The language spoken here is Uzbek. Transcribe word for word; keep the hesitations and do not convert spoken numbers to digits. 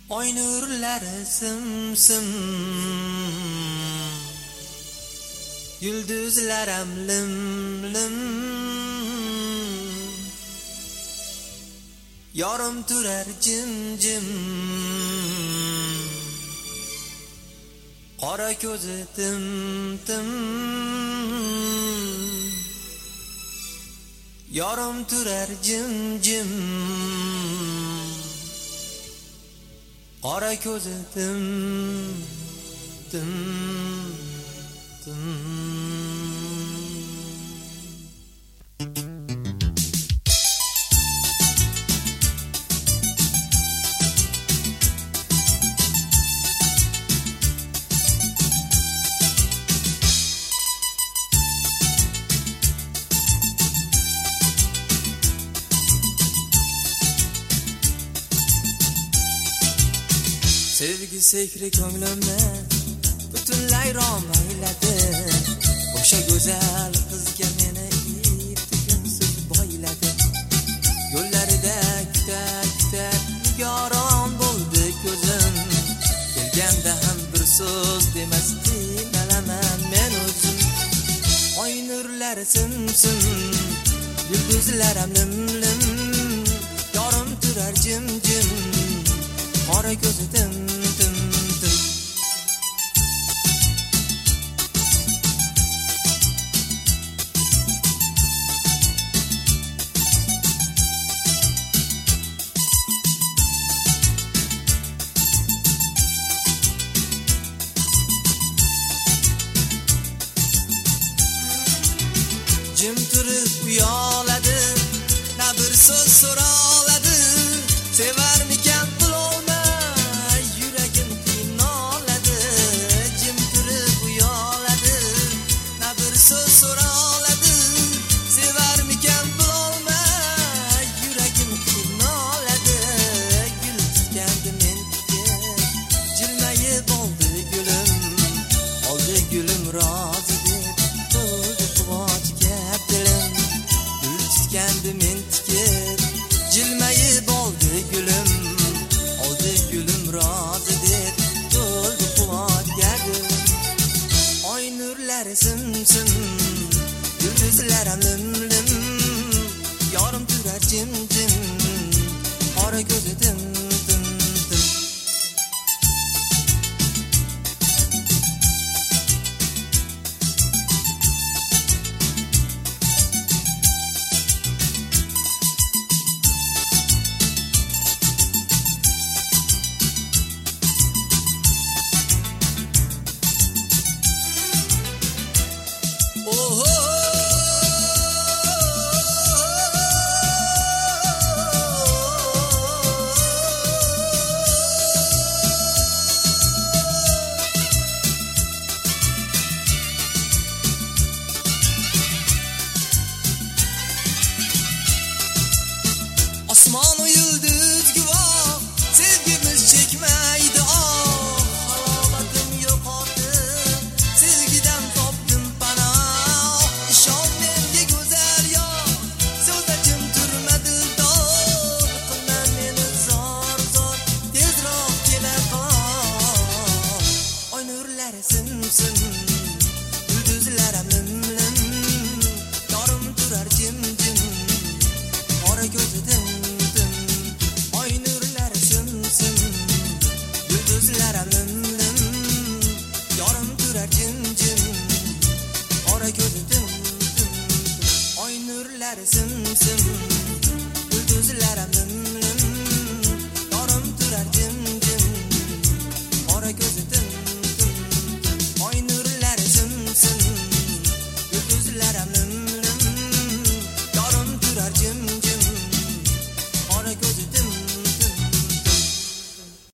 Oy nurlari sim-sim, yulduzlaram lim-lim, yorim turar jim-jim, qora ko'zi tim-tim, yorim turar jim-jim, qora ko'zi tim-tim, tim. Sevgi sekri ko'nglimni butunlay rom ayladi. O'sha go'zal qizga meni ip-tugunsiz boyladi. Yo'llarida kuta-kuta nigoron bo'ldi ko'zim. Kelganda ham bir so'z demasdi malaman men o'zim. Oy nurlari sim-sim, yulduzlaram lim-lim, yorim turar jim-jim, qora ko'zi tim-tim, tim. Jim turib uyoladi, na bir so'z so'roladi. Sevarmikan bilolmay yuragim qiynaladi. Jim turib uyoladi, na bir so'z so'roladi. Sevarmikan bilolmay yuragim qiynaladi. Gul tutgandi menga, jilmayib oldi gulim, oldi gulim rozi deb to'ldi quvonchga dilim. Gul tutgandi menga, jilmayib oldi gulim, oldi gulim rozi deb to'ldi quvonchga dilim. Oy nurlari sim-sim, yulduzlaram lim-lim, yorim turar jim-jim, qora ko'zi tim-tim, tim. Osmon u yulduz guvoh, sevgimiz chekmaydi oh. Halovatim yo'qotib, sevgidan topdim panoh. Ishon menga go'zal yor, so'zachim turmadi dod. Qilma meni zor-zor, tezroq kela qol. Oy nurlari sim-sim, yulduzlaram lim-lim, yorim turar jim-jim, qora ko'zi tim. Yulduzlaram lim-lim, yorim turar jim-jim, qora ko'zi tim-tim. Oy nurlari sim-sim, yulduzlaram lim-lim, yorim turar jim-jim, qora ko'zi